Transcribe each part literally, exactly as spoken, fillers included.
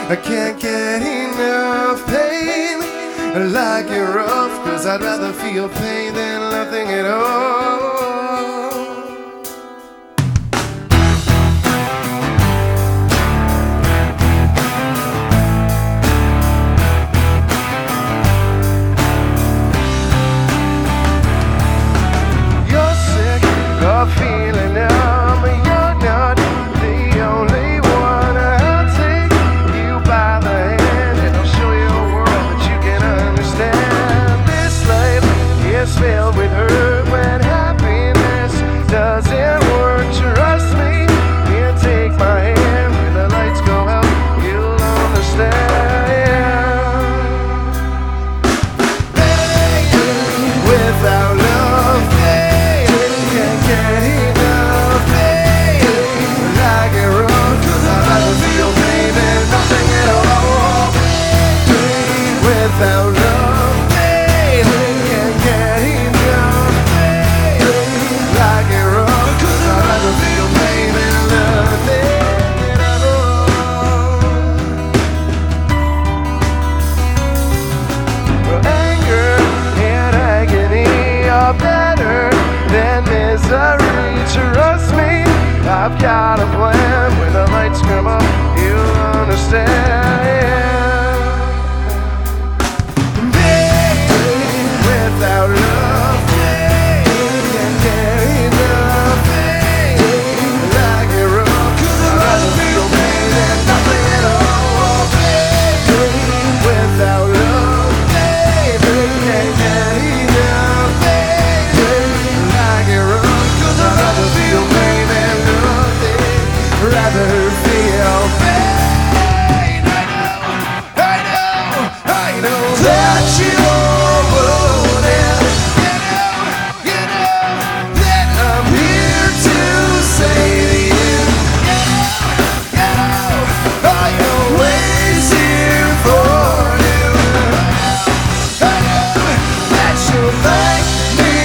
I can't get enough pain. I like it rough, cause I'd rather feel pain than nothing at all. You're sick of feeling numb. You're not the only one. I'll take you by the hand and I'll show you a world that you can understand. This life is filled with hurt when happiness doesn't work. Trust me, you take my hand when the lights go out, you'll understand. Pain without love, pain can't get enough. Pain like it rough, cause I'd rather feel pain than nothing at all. Pain without love, pain can't get enough. Pain like it rough, cause I'd rather feel pain than nothing at all. Anger and agony are better than misery. Trust me, I've got a plan. When the lights come up, you'll understand. Pain without love, pain can't get enough. Pain like it rough, cause I'd rather feel pain than nothing at all. Pain without love, pain can't get enough. Pain like it rough, cause I'd rather feel pain than nothing. Rather feel pain. I know, I know, I know that you wouldn't. You know, you know that I'm here to save you. You know, I'm always here for you. I know that you'll thank me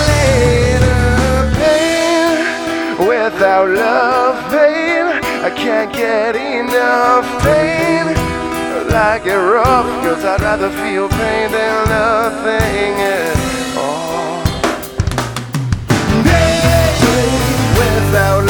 later. Pain without love, pain, I can't get enough. Pain like it rough, cause I'd rather feel pain than nothing at all. Pain without